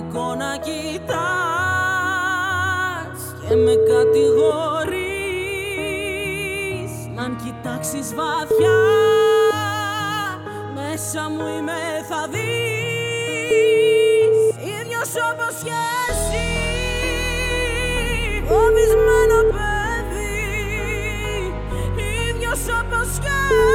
εικόνα κοιτάς και με κατηγορείς. Αν κοιτάξεις βαθιά, μέσα μου είμαι θα δεις. Ίδιος όπως και εσύ, φοβισμένο παιδί. Ίδιος όπως και